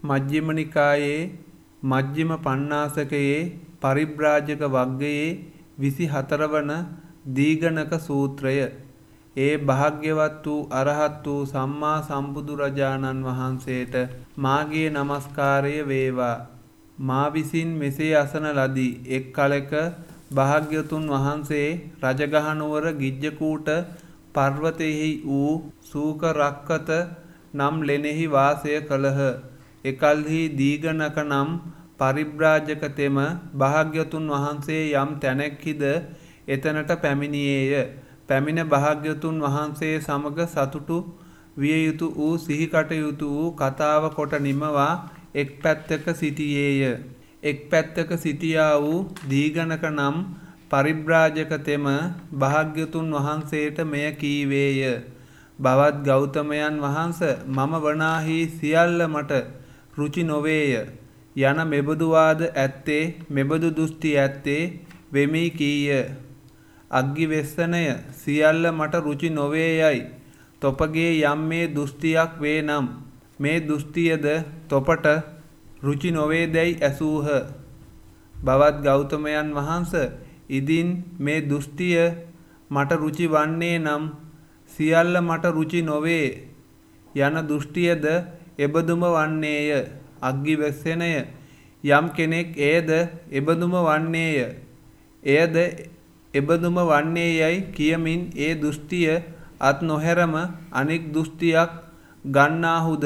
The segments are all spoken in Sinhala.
මජ්ක්‍ධිම නිකායේ මජ්ක්‍ධිම පඤ්ඤාසකයේ පරිබ්‍රාජක වග්ගයේ 24 වන දීඝණක සූත්‍රය. ඒ භාග්‍යවත් වූ අරහත් වූ සම්මා සම්බුදුරජාණන් වහන්සේට මාගේ නමස්කාරය වේවා. මා විසින් මෙසේ අසන ලදී. එක් කලක භාග්‍යවතුන් වහන්සේ රජගහ නුවර ගිජ්ජකූට පර්වතයෙහි වූ සූක රක්කත නම් ලෙනෙහි වාසය කළහ. එකල්හි දීඝණක නම් පරිබ්‍රාජක තෙම භාග්‍යවතුන් වහන්සේ යම් තැනෙක්හිද එතනට පැමිණියේය. පැමිණ භාග්‍යවතුන් වහන්සේ සමග සතුටු විය යුතු වූ සිහි කටයුතු වූ කතාව කොට නිමවා එක් පැත්තක සිටියේය. එක් පැත්තක සිටියා වූ දීඝණක නම් පරිබ්‍රාජක තෙම භාග්‍යවතුන් වහන්සේට මෙය කීවේය. බවත් ගෞතමයන් වහන්ස, මම වනාහි සියල්ල මට රුචි නොවේය යන මෙබඳු වාද ඇත්තේ, මෙබඳු දෘෂ්ටි ඇත්තේ වෙමි කීය. අග්ගිවෙස්සනය, සියල්ල මට රුචි නොවේයයි තොපගේ යම් මේ දෘෂ්ටියක් වේ නම් මේ දෘෂ්ටියද තොපට රුචි නොවේදැයි ඇසූහ. බවත් ගෞතමයන් වහන්ස, ඉදින් මේ දෘෂ්ටිය මට රුචි වන්නේ නම් සියල්ල මට රුචි නොවේ යන දෘෂ්ටියද එබඳුම වන්නේය. අග්ගිවෙස්සනය, යම් කෙනෙක් එයද එබඳුම වන්නේය, එයද එබඳුම වන්නේ යයි කියමින් ඒ දෘෂ්ටිය අත් නොහැරම අනෙක් දෘෂ්ටියක් ගන්නාහුද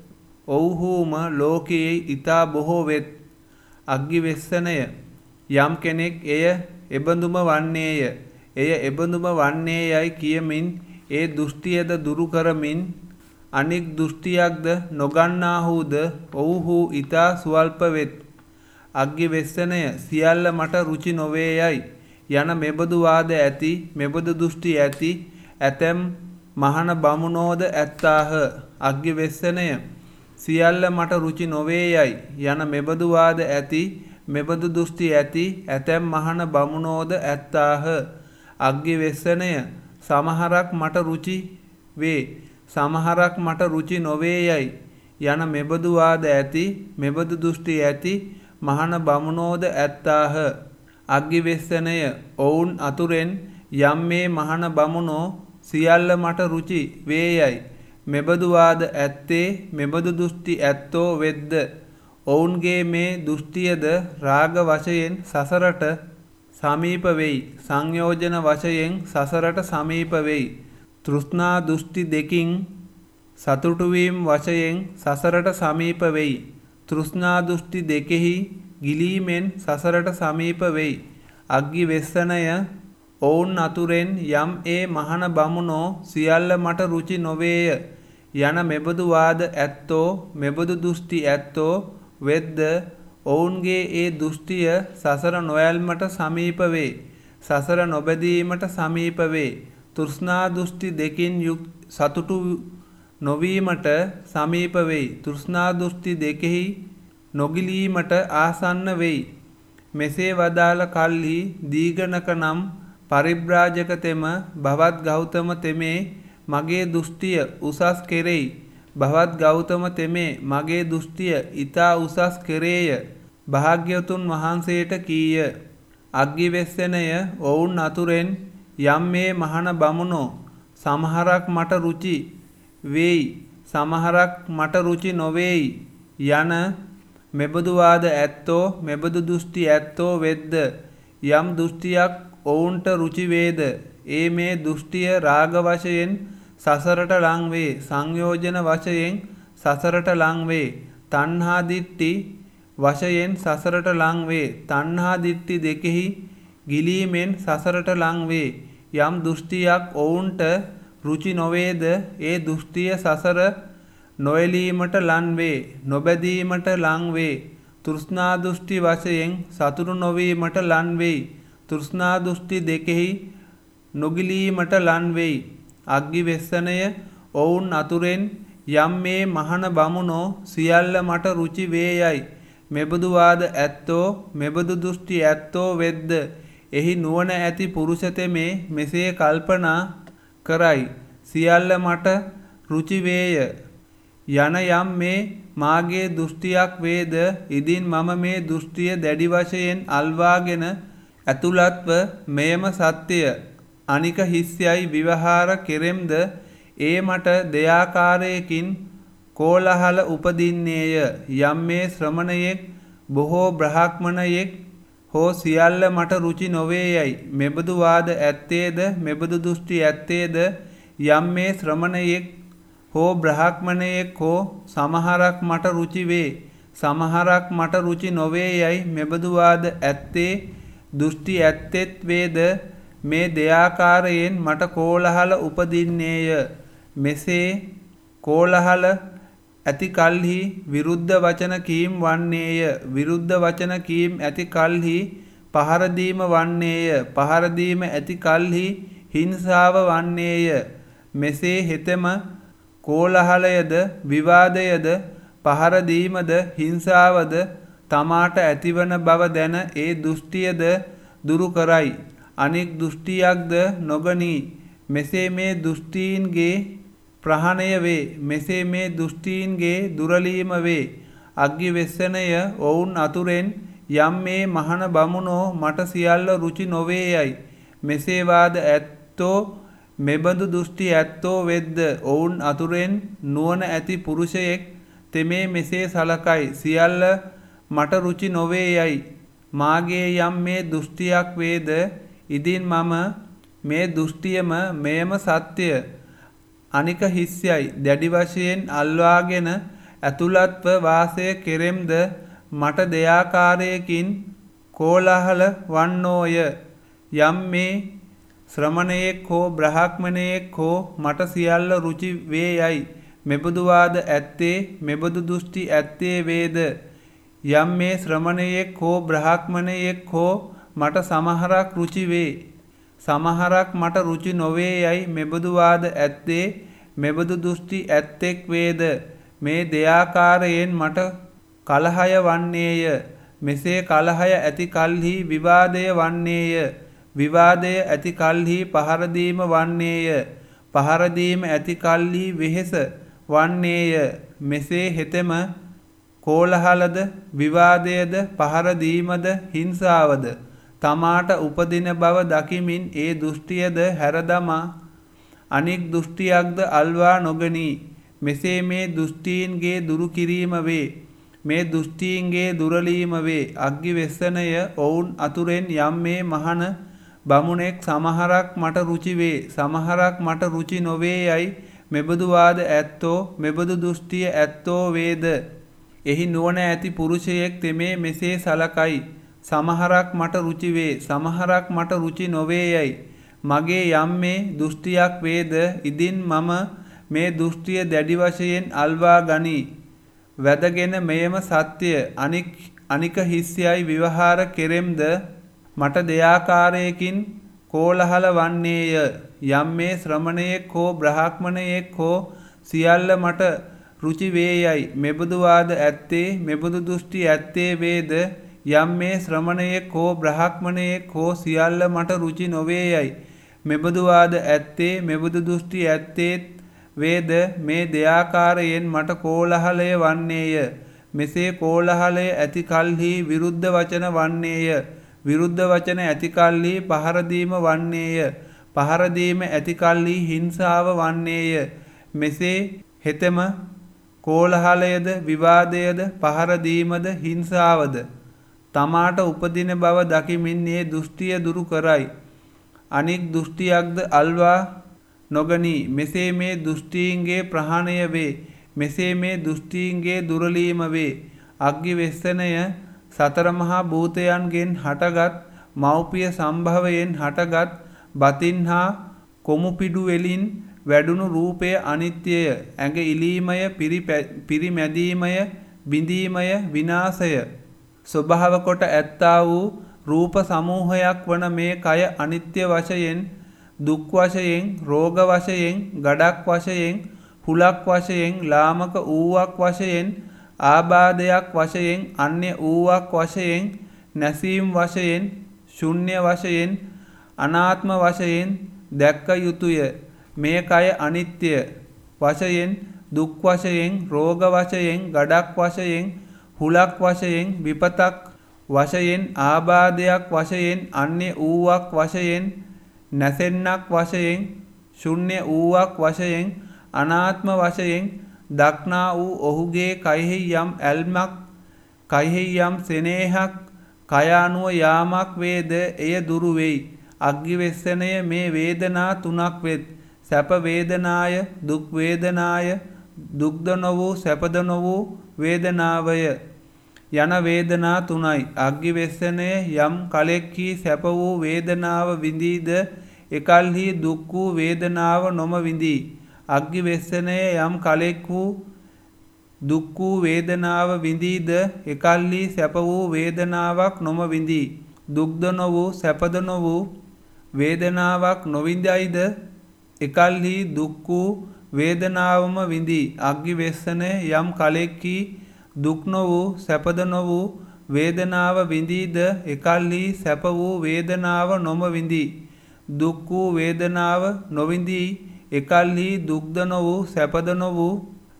ඔව්හුම ලෝකයේ ඊතා බොහෝ වෙත්. අග්ගිවෙස්සනය, යම් කෙනෙක් එය එබඳුම වන්නේය, එය එබඳුම වන්නේ යයි කියමින් ඒ දෘෂ්ටියද දුරු කරමින් අනෙක් දෘෂ්ටියක්ද නොගන්නාහුද ඔව්හු ඊතා ස්වල්ප වෙත්. අග්ගිවෙස්සනය, සියල්ල මට රුචි නොවේයයි යන මෙබඳු වාද ඇති, මෙබඳු දෘෂ්ටි ඇති ඇතැම් මහණ බමුණෝද ඇත්තාහ. අග්ගිවෙස්සනය, සියල්ල මට රුචි නොවේයයි යන මෙබඳු වාද ඇති, මෙබඳු දෘෂ්ටි ඇති ඇතැම් මහණ බමුණෝද ඇත්තාහ. අග්ගිවෙස්සනය, සමහරක් මට රුචි වේ, සමහරක් මට රුචි නොවේයයි යන මෙබඳු වාද ඇති, මෙබඳු දෘෂ්ටි ඇති මහණ බමුණෝද ඇත්තාහ. අග්ගිවෙස්සනය, ඔවුන් අතුරෙන් යම් මේ මහණ බමුණෝ සියල්ල මට රුචි වේයයි මෙබඳු වාද ඇත්තේ, මෙබඳු දෘෂ්ටි ඇත්තෝ වෙද්ද ඔවුන්ගේ මේ දෘෂ්ටියද රාග වශයෙන් සසරට සමීප වෙයි, සංයෝජන වශයෙන් සසරට සමීප වෙයි, තෘෂ්ණා දෘෂ්ටි දෙකින් සතුටු වීම වශයෙන් සසරට සමීප වෙයි, තෘෂ්ණා දෘෂ්ටි දෙකෙහි ගිලීමෙන් සසරට සමීප වෙයි. අග්ගිවෙස්සනය, ඔවුන් අතුරෙන් යම් ඒ මහණ බමුණෝ සියල්ල මට රුචි නොවේය යන මෙබඳු වාද ඇත්තෝ, මෙබඳු දෘෂ්ටි ඇත්තෝ වෙද්ද ඔවුන්ගේ ඒ දෘෂ්ටිය සසර නොයල්මට සමීප වේ, සසර නොබැදීමට සමීප වේ, තෘෂ්ණා දෘෂ්ටි දෙකින් සතුටු නොවීමට සමීප වෙයි, තෘෂ්ණා දෘෂ්ටි දෙකෙහි නොගිලීමට ආසන්න වෙයි. මෙසේ වදාළ කල්හි දීඝණක නම් පරිබ්‍රාජක තෙම භවත් ගෞතම තෙමේ මගේ දෘෂ්ටිය උසස් කෙරෙයි. භවත් ගෞතම තෙමේ මගේ දෘෂ්ටිය ඊතා උසස් කෙරේය භාග්‍යවතුන් වහන්සේට කීය. අග්ගිවෙස්සනය, ඔවුන් අතුරෙන් යම් මේ මහණ බමුණෝ සමහරක් මට රුචි වේයි, සමහරක් මට රුචි නොවේයි යන මෙබඳු වාද ඇත්තෝ, මෙබඳු දෘෂ්ටි ඇත්තෝ වෙද්ද යම් දෘෂ්ටියක් ඔවුන්ට රුචි වේද ඒ මේ දෘෂ්ටිය රාග වශයෙන් සසරට ලං වේ, සංයෝජන වශයෙන් සසරට ලං වේ, තණ්හා දිට්ඨි වශයෙන් සසරට ලං වේ, තණ්හා දිට්ඨි දෙකෙහි ගිලීමෙන් සසරට ලං වේ. යම් දෘෂ්ටියක් ඔවුන්ට රුචි නොවේද ඒ දෘෂ්ටිය සසර නොයලීමට ලන් වේ, නොබැදීමට ලං වේ, තෘෂ්ණා දෘෂ්ටි වශයෙන් සතුටු නොවීමට ලන් වෙයි, තෘෂ්ණා දෘෂ්ටි දෙකෙහි නොගිලීමට ලන් වෙයි. අග්ගිවෙස්සනය, ඔවුන් අතුරෙන් යම් මේ මහණ බමුණෝ සියල්ල මට රුචි වේයයි මෙබඳු වාද ඇත්තෝ, මෙබඳු දෘෂ්ටි ඇත්තෝ වෙද්ද එහි නුවණ ඇති පුරුෂ තෙමේ මෙසේ කල්පනා කරයි, සියල්ල මට රුචි වේය යන යම් මේ මාගේ දෘෂ්ටියක් වේද ඉදින් මම මේ දෘෂ්ටිය දැඩි වශයෙන් අල්වාගෙන ඇතුළත්ව මෙයම සත්‍යය අනික හිස්යයි විවහාර කෙරෙම්ද ඒ මට දෙයාකාරයකින් කෝලහල උපදින්නේය යම් මේ ශ්‍රමණයෙක් බොහෝ බ්‍රහ්මණයෙක් හෝ සියල්ල මට රුචි නොවේ යයි මෙබඳු වාද ඇත්තේද මෙබඳු දෘෂ්ටි ඇත්තේද යම් මේ ශ්‍රමණයෙක් හෝ බ්‍රහ්මණයෙක් හෝ සමහරක් මට රුචි වේ සමහරක් මට රුචි නොවේ යයි මෙබඳු වාද ඇත්තේ දෘෂ්ටි ඇත්තෙත් වේද මේ දෙයාකාරයෙන් මට කෝලහල උපදින්නේය මෙසේ කෝලහල ඇති කල්හි විරුද්ධ වචන කීම් වන්නේය විරුද්ධ වචන කීම් ඇති කල්හි පහරදීම වන්නේය පහරදීම ඇති කල්හි හිංසාව වන්නේය මෙසේ හෙතෙම කෝලහලයද විවාදයද පහරදීමද හිංසාවද තමාට ඇතිවන බව දැන ඒ දෘෂ්ටියද දුරු කරයි අනෙක් දෘෂ්ටියක්ද නොගනී මෙසේ මේ දෘෂ්ටීන්ගේ ප්‍රහණය වේ මෙසේ මේ දෘෂ්ටීන්ගේ දුරලීම වේ අග්ගිවෙස්සනය ඔවුන් අතුරෙන් යම් මේ මහන බමුණෝ මට සියල්ල රුචි නොවේ යයි මෙසේ වාද ඇත්තෝ මෙබඳු දෘෂ්ටි ඇත්තෝ වෙද්ද ඔවුන් අතුරෙන් නුවණ ඇති පුරුෂයෙක් තෙමේ මෙසේ සලකයි සියල්ල මට රුචි නොවේ යයි මාගේ යම් මේ දෘෂ්ටියක් වේද ඉදින් මම මේ දෘෂ්ටියම මෙයම සත්‍යය අනික හිස්යයි දැඩි වශයෙන් අල්වාගෙන ඇතුළත්ව වාසය කෙරෙම්ද මට දෙයාකාරයකින් කෝලහල වන්නෝය යම් මේ ශ්‍රමණයෙක් හෝ බ්‍රහ්මණයෙක් හෝ මට සියල්ල රුචි වේ යයි මෙබඳු වාද ඇත්තේ මෙබඳු දෘෂ්ටි ඇත්තේ වේද යම් මේ ශ්‍රමණයෙක් හෝ බ්‍රහ්මණයෙක් හෝ මට සමහරක් රුචි වේ සමහරක් මට රුචි නොවේ යයි මෙබඳු වාද ඇත්තේ මෙබඳු දෘෂ්ටි ඇත්තෙක් වේද මේ දෙයාකාරයෙන් මට කලහය වන්නේය මෙසේ කලහය ඇති කල්හි විවාදය වන්නේය විවාදය ඇති කල්හි පහරදීම වන්නේය පහරදීම ඇති කල්හි වෙහෙස වන්නේය මෙසේ හෙතෙම කෝලහලද විවාදයද පහරදීමද හිංසාවද තමාට උපදින බව දකිමින් ඒ දෘෂ්ටියද හැරදමා අනික් දෘෂ්ටියක්ද අල්වා නොගනී මෙසේ මේ දෘෂ්ටීන්ගේ දුරු කිරීම වේ මේ දෘෂ්ටීන්ගේ දුරලීම වේ අග්ගිවෙස්සනය ඔවුන් අතුරෙන් යම් මේ මහන බමුණෙක් සමහරක් මට රුචි වේ සමහරක් මට රුචි නොවේ යයි මෙබඳු වාද ඇත්තෝ මෙබඳු දෘෂ්ටිය ඇත්තෝ වේද එහි නුවණ ඇති පුරුෂයෙක් තෙමේ මෙසේ සලකයි සමහරක් මට රුචි වේ සමහරක් මට රුචි නොවේ යයි මගේ යම් මේ දෘෂ්ටියක් වේද ඉදින් මම මේ දෘෂ්ටිය දැඩි වශයෙන් අල්වා ගනී වැදගෙන මෙයම සත්‍යය අනික හිස්යයි විවහාර කෙරෙම්ද මට දෙයාකාරයකින් කෝලහල වන්නේය යම් මේ ශ්‍රමණයෙක් හෝ බ්‍රහ්මණයෙක් හෝ සියල්ල මට රුචි වේ යයි මෙබඳු වාද ඇත්තේ මෙබඳු දෘෂ්ටි ඇත්තේ වේද යම් මේ ශ්‍රමණයෙක් හෝ බ්‍රහ්මණයෙක් හෝ සියල්ල මට රුචි නොවේ යයි මෙබඳු වාද ඇත්තේ මෙබඳු දෘෂ්ටි ඇත්තේත් වේද මේ දෙයාකාරයෙන් මට කෝලහලය වන්නේය මෙසේ කෝලහලය ඇති කල්හි විරුද්ධ වචන වන්නේය විරුද්ධ වචන ඇති කල්හි පහරදීම වන්නේය පහරදීම ඇති කල්හි හිංසාව වන්නේය මෙසේ හෙතෙම කෝලහලයද විවාදයද පහරදීමද හිංසාවද තමාට උපදින බව දකිමින් ඒ දෘෂ්ටිය දුරු කරයි අනික් දෘෂ්ටියක්ද අල්වා නොගනී මෙසේ මේ දෘෂ්ටීන්ගේ ප්‍රහාණය වේ මෙසේ මේ දෘෂ්ටීන්ගේ දුරලීම වේ අග්ගිවෙස්සනය සතර මහා භූතයන්ගෙන් හටගත් මෞපිය සම්භවයෙන් හටගත් බතින් හා කොමුපිඩු වලින් වැඩුණු රූපය අනිත්‍යය ඇඟ ඉලීමය පිරිමැදීමය බිඳීමය විනාශය ස්වභාව කොට ඇත්තා වූ රූප සමූහයක් වන මේ කය අනිත්‍ය වශයෙන් දුක් වශයෙන් රෝග වශයෙන් ගඩක් වශයෙන් හුලක් වශයෙන් ලාමක ඌවක් වශයෙන් ආබාධයක් වශයෙන් අන්‍ය ඌවක් වශයෙන් නැසීම් වශයෙන් ශුන්‍ය වශයෙන් අනාත්ම වශයෙන් දැක්ක යුතුය මේ කය අනිත්‍ය වශයෙන් දුක් වශයෙන්, රෝග වශයෙන්, ගඩක් වශයෙන්, හුලක් වශයෙන්, විපතක් වශයෙන්, ආබාධයක් වශයෙන්, අන්‍ය වූවක් වශයෙන්, නැසෙන්නක් වශයෙන්, ශුන්‍ය වූවක් වශයෙන්, අනාත්ම වශයෙන් දක්නා වූ ඔහුගේ කයෙහි යම් ඇල්මක්, කයෙහි යම් සෙනෙහක්, කය අනුව යාමක් වේද එය දුරු වෙයි. අග්ගිවෙස්සනය මේ වේදනා තුනක් වෙත්. සැප වේදනාය, දුක් වේදනාය, දුක්ද නොවූ සැපද නොවූ වේදනාවය යන වේදනා තුනයි. අග්ගිවෙස්සනය යම් කලෙක්හි සැප වූ වේදනාව විඳීද එකල්හි දුක් වූ වේදනාව නොම විඳී. අග්ගිවෙස්සනය යම් කලෙක් වූ දුක් වූ වේදනාව විඳීද එකල්හි සැප වූ වේදනාවක් නොම විඳී. දුක්ද නොවූ සැපද නොවූ වේදනාවක් නොවිඳයිද එකල්හි දුක් වූ වේදනාවම විඳී. අග්ගිවෙස්සනය යම් කලෙක්හි දුක් නොවූ සැපද නොවූ වේදනාව විඳීද එකල්හි සැප වූ වේදනාව නොම විඳී. දුක් වූ වේදනාව නොවිඳී එකල්හි දුක්ද නොවූ සැපද නොවූ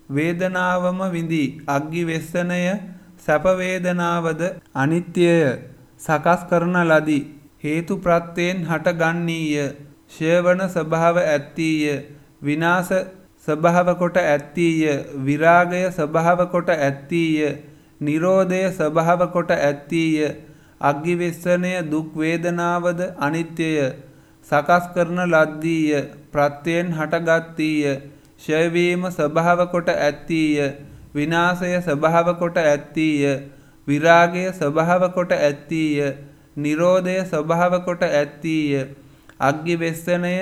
වේදනාවම විඳී. අග්ගිවෙස්සනය සැප වේදනාවද අනිත්‍යය, සකස් කරන ලදී. හේතු ප්‍රත්‍යයෙන් හටගන්නීය. ක්ෂය වන ස්වභාව ඇත්තීය. විනාශ ස්වභාව කොට ඇත්තීය. විරාගය ස්වභාව කොට ඇත්තීය. නිරෝධය ස්වභාව කොට ඇත්තීය. අග්ගිවෙස්සනය දුක් වේදනාවද අනිත්‍යය, සකස් කරන ලද්දීය, ප්‍රත්‍යයෙන් හටගත්තීය. ක්ෂයවීම ස්වභාව කොට ඇත්තීය. විනාශය ස්වභාව කොට ඇත්තීය. විරාගය ස්වභාව කොට ඇත්තීය. නිරෝධය ස්වභාව කොට ඇත්තීය. අග්ගිවෙස්සනය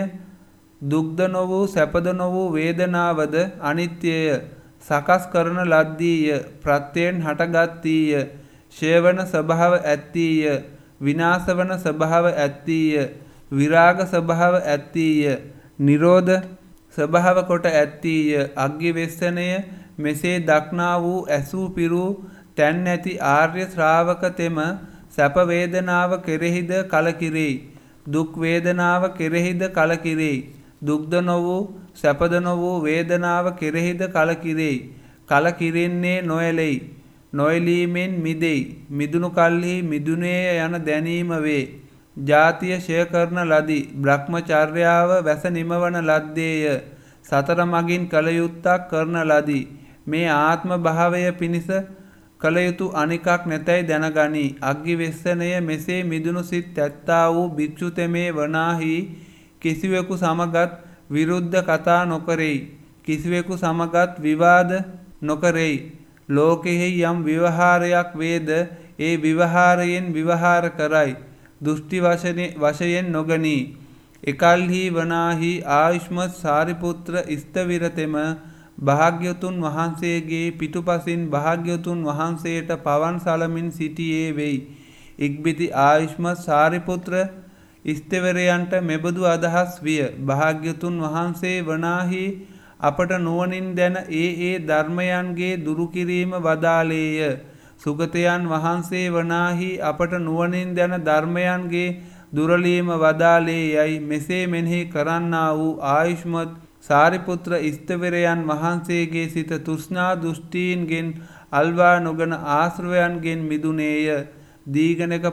දුක්ද නොවූ සැපද නොවූ වේදනාවද අනිත්‍යය, සකස් කරන ලද්දීය, ප්‍රත්‍යයෙන් හටගත්තීය. ක්ෂය වන ස්වභාව ඇත්තීය. විනාශ වන ස්වභාව ඇත්තීය. විරාග ස්වභාව ඇත්තීය. නිරෝධ ස්වභාව කොට ඇත්තීය. අග්ගිවෙස්සනය මෙසේ දක්නා වූ ඇසූ පිරූ තැන් ඇති ආර්ය ශ්‍රාවක තෙම සැප වේදනාව කෙරෙහිද කලකිරෙයි. දුක් වේදනාව කෙරෙහිද කලකිරෙයි. දුක්ද නොවූ සැපද නොවූ වේදනාව කෙරෙහිද කලකිරෙයි. කලකිරෙන්නේ නොඇලෙයි. නොඇලීමෙන් මිදෙයි. මිදුණු කල්හි මිදුනේය යන දැනීම වේ. ජාතිය ක්ෂය කරන ලදී. බ්‍රහ්මචර්යාව වැස නිමවන ලද්දේය. සතර මගින් කළ යුත්තක් කරන ලදී. මේ ආත්ම භාවය පිණිස කළ යුතු අනිකක් නැතැයි දැනගනී. අග්ගිවෙස්සනය මෙසේ මිදුණු සිත් ඇත්තා වූ භික්ෂු තෙමේ වනාහි කිසිවෙකු සමගත් විරුද්ධ කතා නොකරෙයි. කිසිවෙකු සමගත් විවාද නොකරෙයි. ලෝකෙහි යම් ව්‍යවහාරයක් වේද ඒ ව්‍යවහාරයෙන් ව්‍යවහාර කරයි. දෘෂ්ටි වශයෙන් නොගනී. එකල්හි වනාහි ආයුෂ්මත් සාරිපුත්‍ර ස්ථවිරතෙම භාග්‍යවතුන් වහන්සේගේ පිටුපසින් භාග්‍යවතුන් වහන්සේට පවන් සලමින් සිටියේ වෙයි. ඉක්බිති ආයුෂ්මත් සාරිපුත්‍ර ස්ථවිරයන්ට මෙබඳු අදහස් විය. භාග්‍යවතුන් වහන්සේ වනාහි අපට නුවණින් දැන ඒ ධර්මයන්ගේ දුරු කිරීම වදාළේය. සුගතයන් වහන්සේ වනාහි අපට නුවණින් දැන ධර්මයන්ගේ දුරලීම වදාළේ යයි මෙසේ මෙනෙහි කරන්නා වූ ආයුෂ්මත් සාරිපුත්‍ර ස්ථවිරයන් වහන්සේගේ සිත තෘෂ්ණා දෘෂ්ටීන්ගෙන් අල්වා නොගන ආශ්‍රවයන්ගෙන් මිදුනේය. දීගණක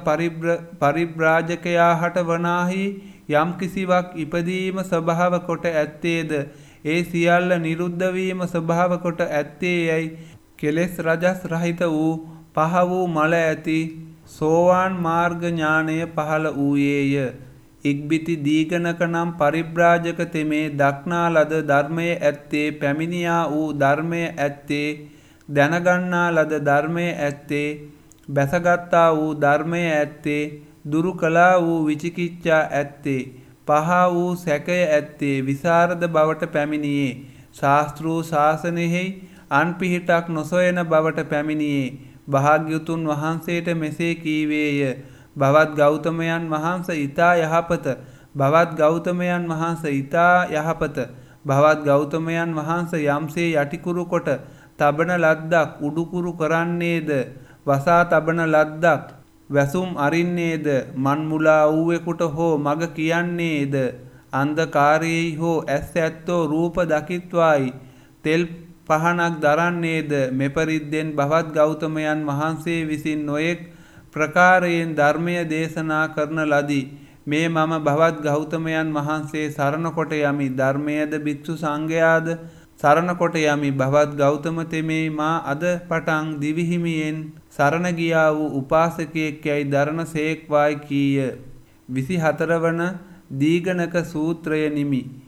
පරිබ්‍රාජකයා හට වනාහි යම් කිසිවක් ඉපදීම ස්වභාව කොට ඇත්තේද ඒ සියල්ල නිරුද්ධ වීම ස්වභාව කොට ඇත්තේ යයි කෙලෙස් රජස් රහිත වූ පහ වූ මල ඇති සෝවාන් මාර්ග ඥානය පහළ වූයේය. ඉක්බිති දීගණක නම් පරිබ්‍රාජක තෙමේ දක්නා ලද ධර්මය ඇත්තේ, පැමිණියා වූ ධර්මය ඇත්තේ, දැනගන්නා ලද ධර්මය ඇත්තේ, බැසගත්තා වූ ධර්මය ඇත්තේ, දුරු කළා වූ විචිකිච්ඡා ඇත්තේ, පහ වූ සැකය ඇත්තේ, විසරද බවට පැමිණියේ. ශාස්ත්‍රූ ශාසනයෙහි අන් පිහිටක් නොසොයන බවට පැමිණියේ. භාග්‍යවතුන් වහන්සේට මෙසේ කීවේය. භවත් ගෞතමයන් වහන්සේ ඊතා යහපත. භවත් ගෞතමයන් වහන්සේ ඊතා යහපත. භවත් ගෞතමයන් වහන්සේ යම්සේ යටිකුරු කොට තබන ලද්දක් උඩුකුරු කරන්නේද, වසා තබන ලද්දක් වැසුම් අරින්නේද, මන් මුලා වූවෙකුට හෝ මග කියන්නේද, අන්ධකාරයෙහි හෝ ඇස් ඇත්තෝ රූප දකිත්වායි, තෙල් පහනක් දරන්නේද මෙපරිද්දෙන් භවත් ගෞතමයන් වහන්සේ විසින් නොයෙක් ප්‍රකාරයෙන් ධර්මය දේශනා කරන ලදී. මේ මම භවත් ගෞතමයන් වහන්සේ සරණ කොට යමි. ධර්මයේද භික්ෂු සංඝයාද සරණ කොට යමි. භවත් ගෞතම තෙමේ මා අද පටන් දිවිහිමියෙන් සරණ ගියා වූ උපාසකයෙක් යැයි දරණ සේක්වායි කීය. 24 වන දීඝනක සූත්‍රය නිමි.